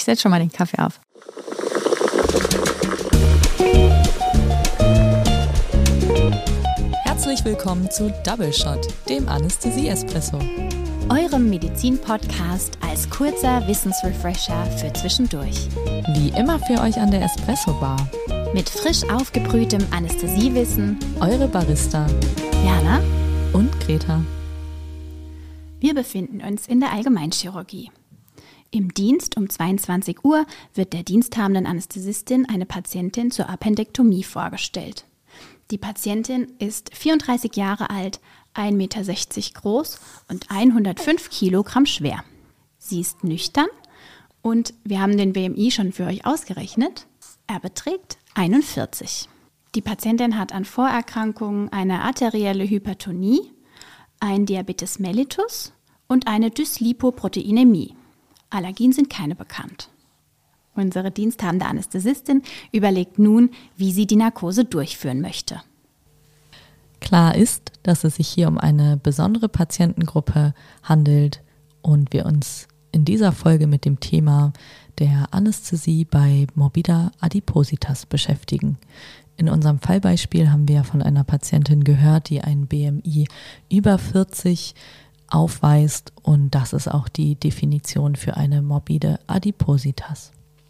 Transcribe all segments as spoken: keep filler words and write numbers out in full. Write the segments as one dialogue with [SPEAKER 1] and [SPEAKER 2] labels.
[SPEAKER 1] setze schon mal den Kaffee auf.
[SPEAKER 2] Herzlich willkommen zu Double Shot, dem Anästhesie-Espresso.
[SPEAKER 1] Eurem Medizin-Podcast als kurzer Wissensrefresher für zwischendurch.
[SPEAKER 2] Wie immer für euch an der Espresso-Bar.
[SPEAKER 1] Mit frisch aufgebrühtem Anästhesiewissen.
[SPEAKER 2] Eure Barista
[SPEAKER 1] Jana
[SPEAKER 2] und Greta.
[SPEAKER 1] Wir befinden uns in der Allgemeinchirurgie. Im Dienst um zweiundzwanzig Uhr wird der diensthabenden Anästhesistin eine Patientin zur Appendektomie vorgestellt. Die Patientin ist vierunddreißig Jahre alt, ein Meter sechzig groß und hundertfünf Kilogramm schwer. Sie ist nüchtern und wir haben den B M I schon für euch ausgerechnet. Er beträgt einundvierzig. Die Patientin hat an Vorerkrankungen eine arterielle Hypertonie, ein Diabetes mellitus und eine Dyslipoproteinämie. Allergien sind keine bekannt. Unsere diensthabende Anästhesistin überlegt nun, wie sie die Narkose durchführen möchte.
[SPEAKER 2] Klar ist, dass es sich hier um eine besondere Patientengruppe handelt und wir uns in dieser Folge mit dem Thema der Anästhesie bei Morbida Adipositas beschäftigen. In unserem Fallbeispiel haben wir von einer Patientin gehört, die ein B M I über vierzig aufweist und das ist auch die Definition für eine morbide Adipositas.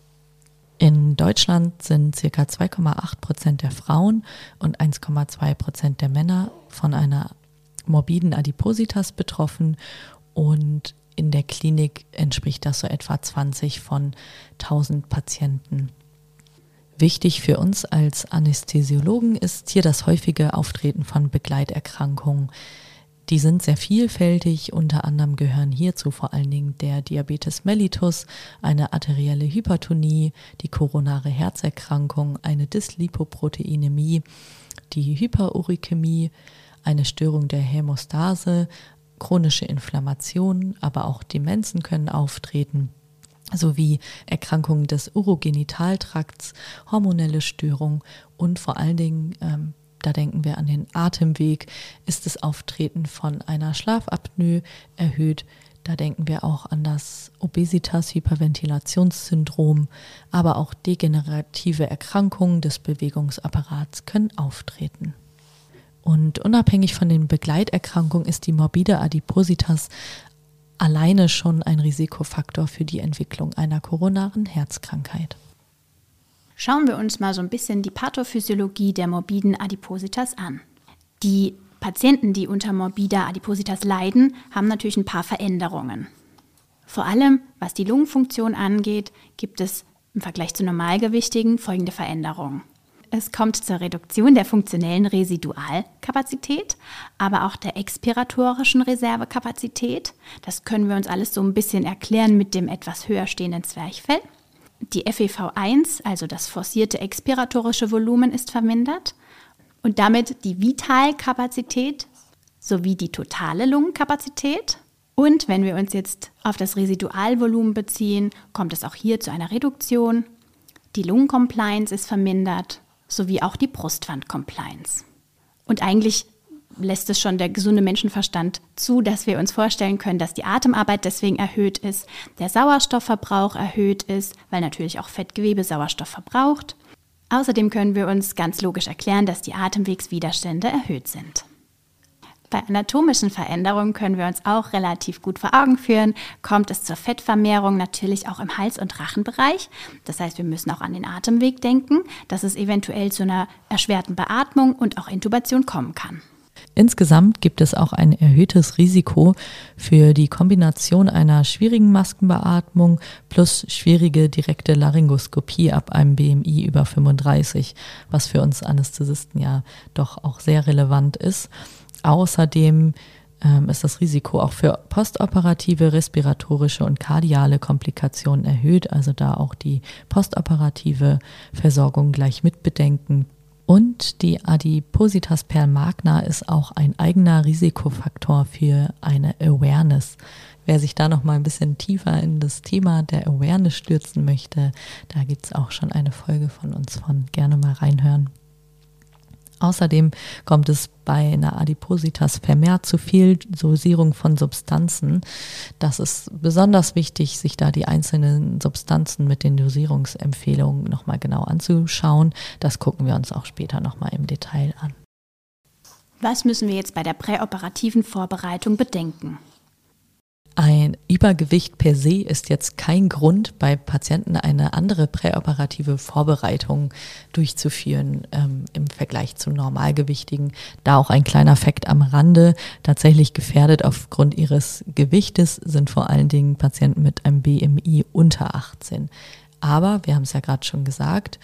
[SPEAKER 2] In Deutschland sind ca. zwei Komma acht Prozent der Frauen und eins Komma zwei Prozent der Männer von einer morbiden Adipositas betroffen und in der Klinik entspricht das so etwa zwanzig von tausend Patienten. Wichtig für uns als Anästhesiologen ist hier das häufige Auftreten von Begleiterkrankungen. Die sind sehr vielfältig, unter anderem gehören hierzu vor allen Dingen der Diabetes mellitus, eine arterielle Hypertonie, die koronare Herzerkrankung, eine Dyslipoproteinämie, die Hyperurikämie, eine Störung der Hämostase, chronische Inflammationen, aber auch Demenzen können auftreten, sowie Erkrankungen des Urogenitaltrakts, hormonelle Störungen und vor allen Dingen ähm, da denken wir an den Atemweg, ist das Auftreten von einer Schlafapnoe erhöht. Da denken wir auch an das Obesitas-Hyperventilationssyndrom, aber auch degenerative Erkrankungen des Bewegungsapparats können auftreten. Und unabhängig von den Begleiterkrankungen ist die morbide Adipositas alleine schon ein Risikofaktor für die Entwicklung einer koronaren Herzkrankheit.
[SPEAKER 1] Schauen wir uns mal so ein bisschen die Pathophysiologie der morbiden Adipositas an. Die Patienten, die unter morbider Adipositas leiden, haben natürlich ein paar Veränderungen. Vor allem, was die Lungenfunktion angeht, gibt es im Vergleich zu Normalgewichtigen folgende Veränderungen. Es kommt zur Reduktion der funktionellen Residualkapazität, aber auch der expiratorischen Reservekapazität. Das können wir uns alles so ein bisschen erklären mit dem etwas höher stehenden Zwerchfell. Die F E V eins, also das forcierte expiratorische Volumen, ist vermindert und damit die Vitalkapazität sowie die totale Lungenkapazität. Und wenn wir uns jetzt auf das Residualvolumen beziehen, kommt es auch hier zu einer Reduktion. Die Lungencompliance ist vermindert, sowie auch die Brustwandcompliance. Und eigentlich lässt es schon der gesunde Menschenverstand zu, dass wir uns vorstellen können, dass die Atemarbeit deswegen erhöht ist, der Sauerstoffverbrauch erhöht ist, weil natürlich auch Fettgewebe Sauerstoff verbraucht. Außerdem können wir uns ganz logisch erklären, dass die Atemwegswiderstände erhöht sind. Bei anatomischen Veränderungen können wir uns auch relativ gut vor Augen führen, kommt es zur Fettvermehrung natürlich auch im Hals- und Rachenbereich. Das heißt, wir müssen auch an den Atemweg denken, dass es eventuell zu einer erschwerten Beatmung und auch Intubation kommen kann.
[SPEAKER 2] Insgesamt gibt es auch ein erhöhtes Risiko für die Kombination einer schwierigen Maskenbeatmung plus schwierige direkte Laryngoskopie ab einem B M I über fünfunddreißig, was für uns Anästhesisten ja doch auch sehr relevant ist. Außerdem ähm, ist das Risiko auch für postoperative, respiratorische und kardiale Komplikationen erhöht, also da auch die postoperative Versorgung gleich mitbedenken. Und die Adipositas permagna ist auch ein eigener Risikofaktor für eine Awareness. Wer sich da noch mal ein bisschen tiefer in das Thema der Awareness stürzen möchte, da gibt es auch schon eine Folge von uns von, gerne mal reinhören. Außerdem kommt es bei einer Adipositas vermehrt zu Fehldosierung von Substanzen. Das ist besonders wichtig, sich da die einzelnen Substanzen mit den Dosierungsempfehlungen nochmal genau anzuschauen. Das gucken wir uns auch später nochmal im Detail an.
[SPEAKER 1] Was müssen wir jetzt bei der präoperativen Vorbereitung bedenken?
[SPEAKER 2] Ein Übergewicht per se ist jetzt kein Grund, bei Patienten eine andere präoperative Vorbereitung durchzuführen ähm, im Vergleich zu Normalgewichtigen. Da auch ein kleiner Fakt am Rande. Tatsächlich gefährdet aufgrund ihres Gewichtes sind vor allen Dingen Patienten mit einem B M I unter achtzehn. Aber, wir haben es ja gerade schon gesagt,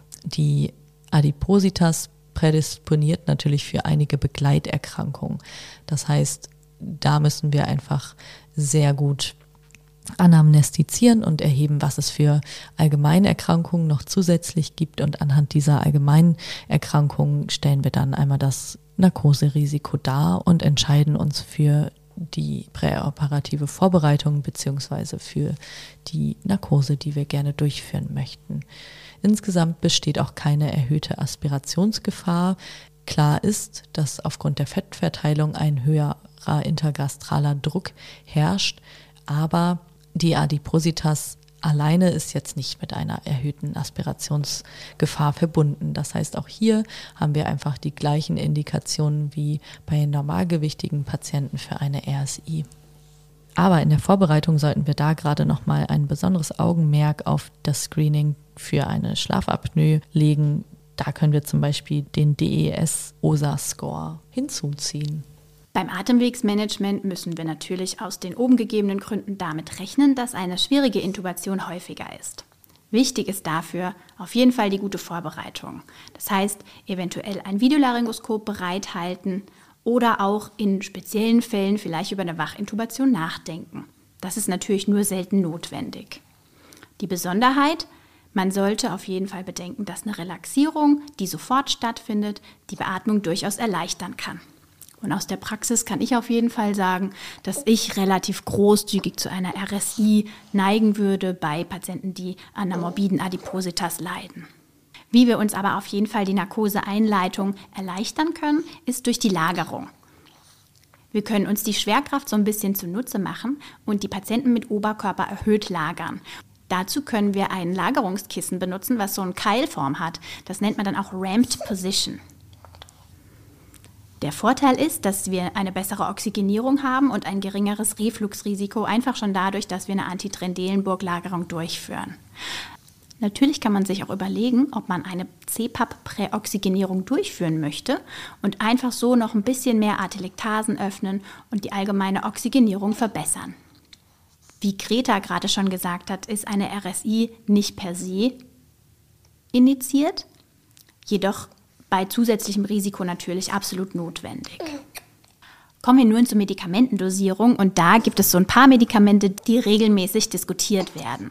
[SPEAKER 2] die Adipositas prädisponiert natürlich für einige Begleiterkrankungen. Das heißt, da müssen wir einfach sehr gut anamnestizieren und erheben, was es für Allgemeinerkrankungen noch zusätzlich gibt. Und anhand dieser Allgemeinerkrankungen stellen wir dann einmal das Narkoserisiko dar und entscheiden uns für die präoperative Vorbereitung beziehungsweise für die Narkose, die wir gerne durchführen möchten. Insgesamt besteht auch keine erhöhte Aspirationsgefahr. Klar ist, dass aufgrund der Fettverteilung ein höherer intergastraler Druck herrscht, aber die Adipositas alleine ist jetzt nicht mit einer erhöhten Aspirationsgefahr verbunden. Das heißt, auch hier haben wir einfach die gleichen Indikationen wie bei normalgewichtigen Patienten für eine R S I. Aber in der Vorbereitung sollten wir da gerade nochmal ein besonderes Augenmerk auf das Screening für eine Schlafapnoe legen. Da können wir zum Beispiel den D E S-O S A-Score hinzuziehen.
[SPEAKER 1] Beim Atemwegsmanagement müssen wir natürlich aus den oben gegebenen Gründen damit rechnen, dass eine schwierige Intubation häufiger ist. Wichtig ist dafür auf jeden Fall die gute Vorbereitung. Das heißt, eventuell ein Videolaryngoskop bereithalten oder auch in speziellen Fällen vielleicht über eine Wachintubation nachdenken. Das ist natürlich nur selten notwendig. Die Besonderheit: Man sollte auf jeden Fall bedenken, dass eine Relaxierung, die sofort stattfindet, die Beatmung durchaus erleichtern kann. Und aus der Praxis kann ich auf jeden Fall sagen, dass ich relativ großzügig zu einer R S I neigen würde bei Patienten, die an einer morbiden Adipositas leiden. Wie wir uns aber auf jeden Fall die Narkoseeinleitung erleichtern können, ist durch die Lagerung. Wir können uns die Schwerkraft so ein bisschen zunutze machen und die Patienten mit Oberkörper erhöht lagern. Dazu können wir ein Lagerungskissen benutzen, was so eine Keilform hat. Das nennt man dann auch Ramped Position. Der Vorteil ist, dass wir eine bessere Oxygenierung haben und ein geringeres Refluxrisiko, einfach schon dadurch, dass wir eine Antitrendelenburg-Lagerung durchführen. Natürlich kann man sich auch überlegen, ob man eine C PAP-Präoxygenierung durchführen möchte und einfach so noch ein bisschen mehr Atelektasen öffnen und die allgemeine Oxygenierung verbessern. Wie Greta gerade schon gesagt hat, ist eine R S I nicht per se initiiert, jedoch bei zusätzlichem Risiko natürlich absolut notwendig. Kommen wir nun zur Medikamentendosierung und da gibt es so ein paar Medikamente, die regelmäßig diskutiert werden.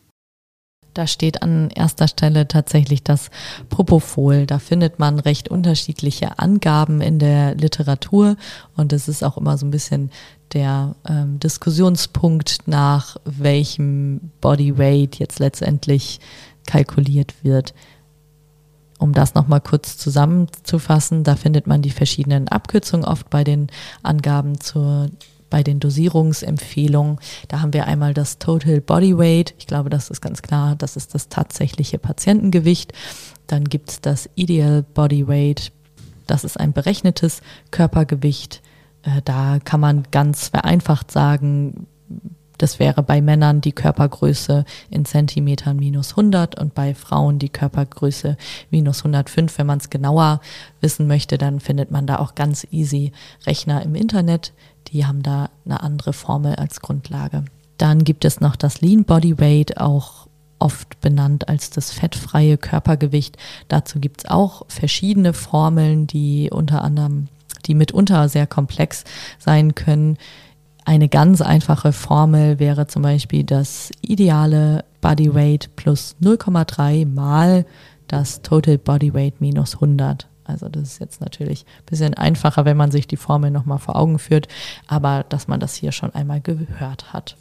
[SPEAKER 2] Da steht an erster Stelle tatsächlich das Propofol. Da findet man recht unterschiedliche Angaben in der Literatur und es ist auch immer so ein bisschen der ähm, Diskussionspunkt, nach welchem Bodyweight jetzt letztendlich kalkuliert wird. Um das nochmal kurz zusammenzufassen, da findet man die verschiedenen Abkürzungen oft bei den Angaben zur, bei den Dosierungsempfehlungen. Da haben wir einmal das Total Body Weight. Ich glaube, das ist ganz klar, das ist das tatsächliche Patientengewicht. Dann gibt es das Ideal Body Weight. Das ist ein berechnetes Körpergewicht. Äh, da kann man ganz vereinfacht sagen, das wäre bei Männern die Körpergröße in Zentimetern minus hundert und bei Frauen die Körpergröße minus hundertfünf. Wenn man es genauer wissen möchte, dann findet man da auch ganz easy Rechner im Internet. Die haben da eine andere Formel als Grundlage. Dann gibt es noch das Lean Body Weight, auch oft benannt als das fettfreie Körpergewicht. Dazu gibt es auch verschiedene Formeln, die unter anderem, die mitunter sehr komplex sein können. Eine ganz einfache Formel wäre zum Beispiel das ideale Bodyweight plus null Komma drei mal das Total Bodyweight minus hundert. Also das ist jetzt natürlich ein bisschen einfacher, wenn man sich die Formel nochmal vor Augen führt, aber dass man das hier schon einmal gehört hat.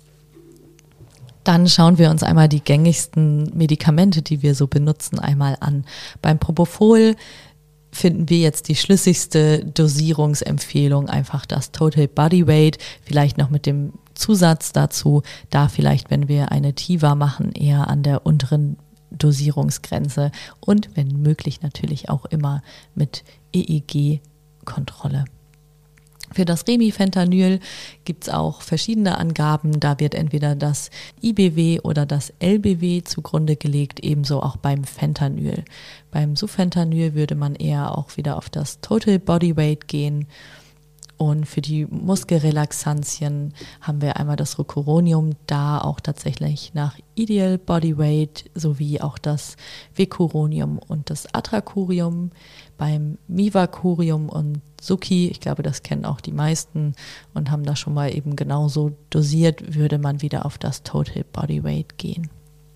[SPEAKER 2] Dann schauen wir uns einmal die gängigsten Medikamente, die wir so benutzen, einmal an. Beim Propofol finden wir jetzt die schlüssigste Dosierungsempfehlung einfach das Total Body Weight, vielleicht noch mit dem Zusatz dazu, da vielleicht, wenn wir eine Tiva machen, eher an der unteren Dosierungsgrenze und wenn möglich natürlich auch immer mit E E G-Kontrolle. Für das Remifentanyl gibt es auch verschiedene Angaben. Da wird entweder das I B W oder das L B W zugrunde gelegt, ebenso auch beim Fentanyl. Beim Sufentanyl würde man eher auch wieder auf das Total Body Weight gehen. Und für die Muskelrelaxantien haben wir einmal das Rocuronium, da auch tatsächlich nach Ideal Body Weight, sowie auch das Vecuronium und das Atracurium. Beim Mivacurium und Suki, ich glaube, das kennen auch die meisten und haben das schon mal eben genauso dosiert, würde man wieder auf das Total Body Weight gehen.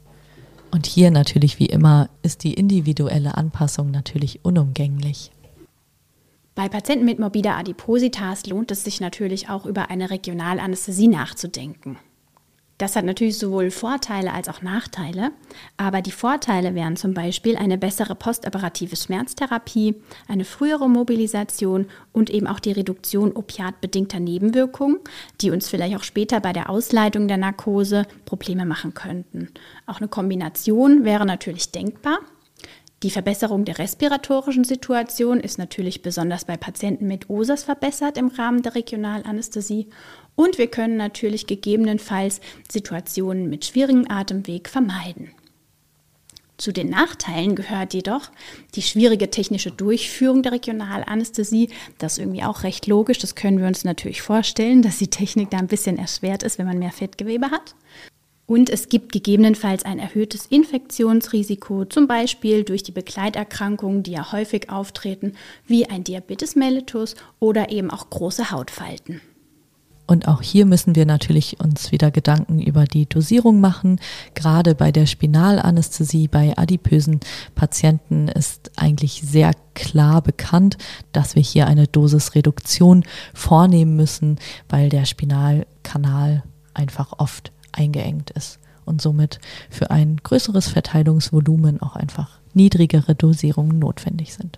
[SPEAKER 2] Und hier natürlich wie immer ist die individuelle Anpassung natürlich unumgänglich.
[SPEAKER 1] Bei Patienten mit morbider Adipositas lohnt es sich natürlich auch über eine Regionalanästhesie nachzudenken. Das hat natürlich sowohl Vorteile als auch Nachteile, aber die Vorteile wären zum Beispiel eine bessere postoperative Schmerztherapie, eine frühere Mobilisation und eben auch die Reduktion opiatbedingter Nebenwirkungen, die uns vielleicht auch später bei der Ausleitung der Narkose Probleme machen könnten. Auch eine Kombination wäre natürlich denkbar. Die Verbesserung der respiratorischen Situation ist natürlich besonders bei Patienten mit O S A S verbessert im Rahmen der Regionalanästhesie und wir können natürlich gegebenenfalls Situationen mit schwierigem Atemweg vermeiden. Zu den Nachteilen gehört jedoch die schwierige technische Durchführung der Regionalanästhesie. Das ist irgendwie auch recht logisch, das können wir uns natürlich vorstellen, dass die Technik da ein bisschen erschwert ist, wenn man mehr Fettgewebe hat. Und es gibt gegebenenfalls ein erhöhtes Infektionsrisiko, zum Beispiel durch die Begleiterkrankungen, die ja häufig auftreten, wie ein Diabetes mellitus oder eben auch große Hautfalten.
[SPEAKER 2] Und auch hier müssen wir natürlich uns wieder Gedanken über die Dosierung machen. Gerade bei der Spinalanästhesie bei adipösen Patienten ist eigentlich sehr klar bekannt, dass wir hier eine Dosisreduktion vornehmen müssen, weil der Spinalkanal einfach oft eingeengt ist und somit für ein größeres Verteilungsvolumen auch einfach niedrigere Dosierungen notwendig sind.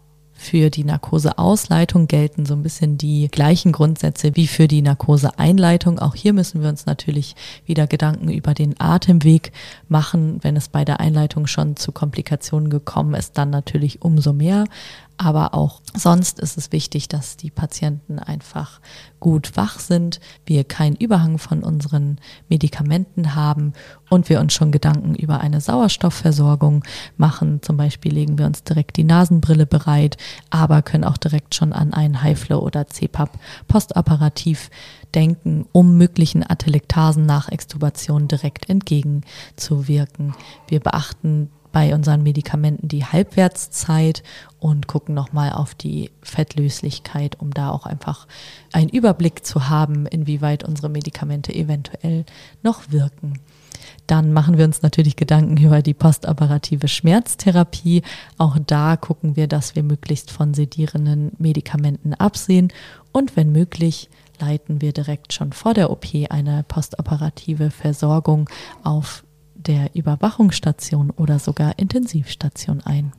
[SPEAKER 2] Für die Narkoseausleitung gelten so ein bisschen die gleichen Grundsätze wie für die Narkoseeinleitung. Auch hier müssen wir uns natürlich wieder Gedanken über den Atemweg machen. Wenn es bei der Einleitung schon zu Komplikationen gekommen ist, dann natürlich umso mehr. Aber auch sonst ist es wichtig, dass die Patienten einfach gut wach sind, wir keinen Überhang von unseren Medikamenten haben und wir uns schon Gedanken über eine Sauerstoffversorgung machen. Zum Beispiel legen wir uns direkt die Nasenbrille bereit, aber können auch direkt schon an einen High-Flow oder C PAP postoperativ denken, um möglichen Atelektasen nach Extubation direkt entgegenzuwirken. Wir beachten bei unseren Medikamenten die Halbwertszeit und gucken nochmal auf die Fettlöslichkeit, um da auch einfach einen Überblick zu haben, inwieweit unsere Medikamente eventuell noch wirken. Dann machen wir uns natürlich Gedanken über die postoperative Schmerztherapie. Auch da gucken wir, dass wir möglichst von sedierenden Medikamenten absehen und wenn möglich leiten wir direkt schon vor der O P eine postoperative Versorgung auf der Überwachungsstation oder sogar Intensivstation ein.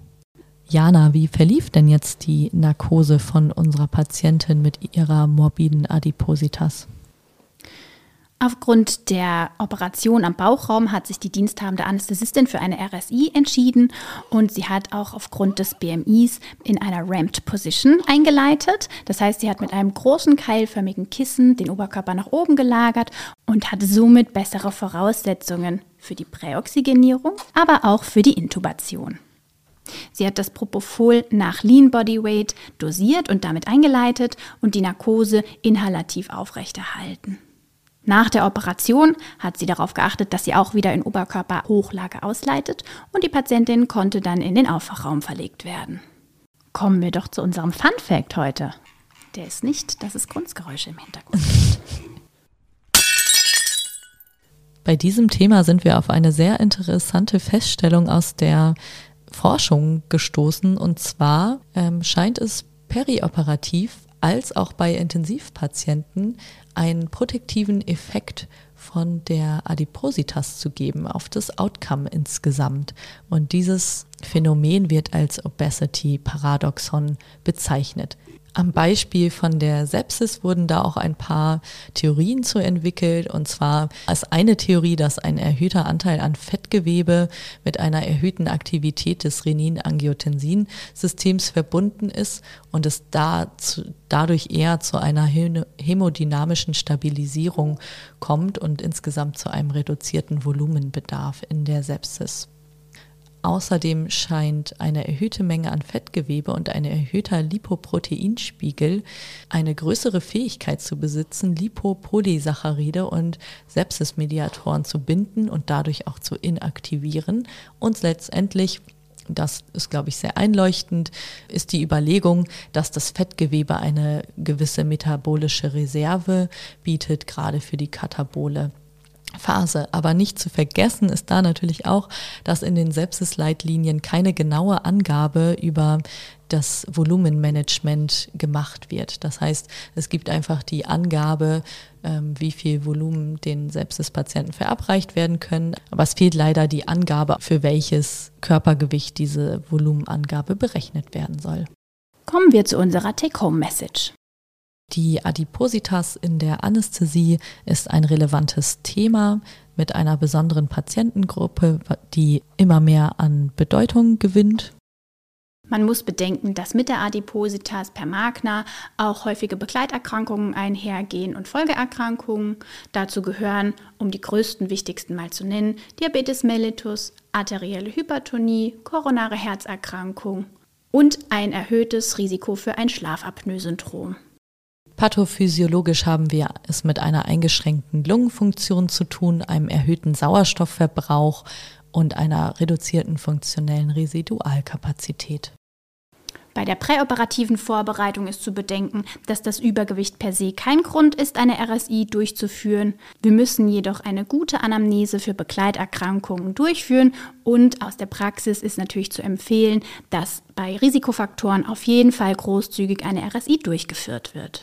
[SPEAKER 2] Jana, wie verlief denn jetzt die Narkose von unserer Patientin mit ihrer morbiden Adipositas?
[SPEAKER 1] Aufgrund der Operation am Bauchraum hat sich die diensthabende Anästhesistin für eine R S I entschieden und sie hat auch aufgrund des B M Is in einer Ramped Position eingeleitet. Das heißt, sie hat mit einem großen keilförmigen Kissen den Oberkörper nach oben gelagert und hatte somit bessere Voraussetzungen für die Präoxygenierung, aber auch für die Intubation. Sie hat das Propofol nach Lean Body Weight dosiert und damit eingeleitet und die Narkose inhalativ aufrechterhalten. Nach der Operation hat sie darauf geachtet, dass sie auch wieder in Oberkörperhochlage ausleitet und die Patientin konnte dann in den Aufwachraum verlegt werden. Kommen wir doch zu unserem Fun Fact heute. Der ist nicht, dass es Kunstgeräusche im Hintergrund gibt.
[SPEAKER 2] Bei diesem Thema sind wir auf eine sehr interessante Feststellung aus der Forschung gestoßen. Und zwar ähm, scheint es perioperativ als auch bei Intensivpatienten einen protektiven Effekt von der Adipositas zu geben, auf das Outcome insgesamt. Und dieses Phänomen wird als Obesity-Paradoxon bezeichnet. Am Beispiel von der Sepsis wurden da auch ein paar Theorien zu entwickelt. Und zwar ist eine Theorie, dass ein erhöhter Anteil an Fettgewebe mit einer erhöhten Aktivität des Renin-Angiotensin-Systems verbunden ist und es dazu, dadurch eher zu einer hämodynamischen Stabilisierung kommt und insgesamt zu einem reduzierten Volumenbedarf in der Sepsis. Außerdem scheint eine erhöhte Menge an Fettgewebe und ein erhöhter Lipoproteinspiegel eine größere Fähigkeit zu besitzen, Lipopolysaccharide und Sepsismediatoren zu binden und dadurch auch zu inaktivieren. Und letztendlich, das ist, glaube ich, sehr einleuchtend, ist die Überlegung, dass das Fettgewebe eine gewisse metabolische Reserve bietet, gerade für die katabole Phase. Aber nicht zu vergessen ist da natürlich auch, dass in den Sepsis-Leitlinien keine genaue Angabe über das Volumenmanagement gemacht wird. Das heißt, es gibt einfach die Angabe, ähm, wie viel Volumen den Sepsis-Patienten verabreicht werden können. Aber es fehlt leider die Angabe, für welches Körpergewicht diese Volumenangabe berechnet werden soll.
[SPEAKER 1] Kommen wir zu unserer Take-Home-Message.
[SPEAKER 2] Die Adipositas in der Anästhesie ist ein relevantes Thema mit einer besonderen Patientengruppe, die immer mehr an Bedeutung gewinnt.
[SPEAKER 1] Man muss bedenken, dass mit der Adipositas per Magna auch häufige Begleiterkrankungen einhergehen und Folgeerkrankungen. Dazu gehören, um die größten, wichtigsten mal zu nennen, Diabetes mellitus, arterielle Hypertonie, koronare Herzerkrankung und ein erhöhtes Risiko für ein Schlafapnoe-Syndrom.
[SPEAKER 2] Pathophysiologisch haben wir es mit einer eingeschränkten Lungenfunktion zu tun, einem erhöhten Sauerstoffverbrauch und einer reduzierten funktionellen Residualkapazität.
[SPEAKER 1] Bei der präoperativen Vorbereitung ist zu bedenken, dass das Übergewicht per se kein Grund ist, eine R S I durchzuführen. Wir müssen jedoch eine gute Anamnese für Begleiterkrankungen durchführen und aus der Praxis ist natürlich zu empfehlen, dass bei Risikofaktoren auf jeden Fall großzügig eine R S I durchgeführt wird.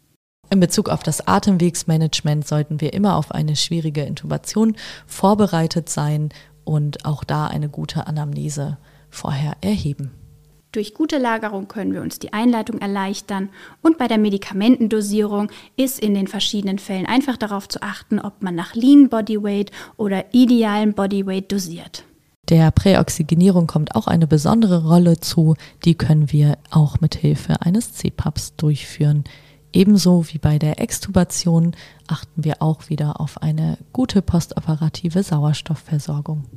[SPEAKER 2] In Bezug auf das Atemwegsmanagement sollten wir immer auf eine schwierige Intubation vorbereitet sein und auch da eine gute Anamnese vorher erheben.
[SPEAKER 1] Durch gute Lagerung können wir uns die Einleitung erleichtern und bei der Medikamentendosierung ist in den verschiedenen Fällen einfach darauf zu achten, ob man nach Lean Bodyweight oder idealen Bodyweight dosiert.
[SPEAKER 2] Der Präoxygenierung kommt auch eine besondere Rolle zu, die können wir auch mit Hilfe eines C PAPs durchführen. Ebenso wie bei der Extubation achten wir auch wieder auf eine gute postoperative Sauerstoffversorgung.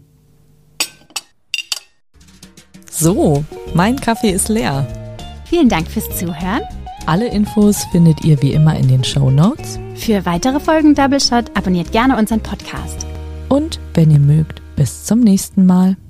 [SPEAKER 2] So, mein Kaffee ist leer.
[SPEAKER 1] Vielen Dank fürs Zuhören.
[SPEAKER 2] Alle Infos findet ihr wie immer in den Shownotes.
[SPEAKER 1] Für weitere Folgen Double Shot abonniert gerne unseren Podcast.
[SPEAKER 2] Und wenn ihr mögt, bis zum nächsten Mal.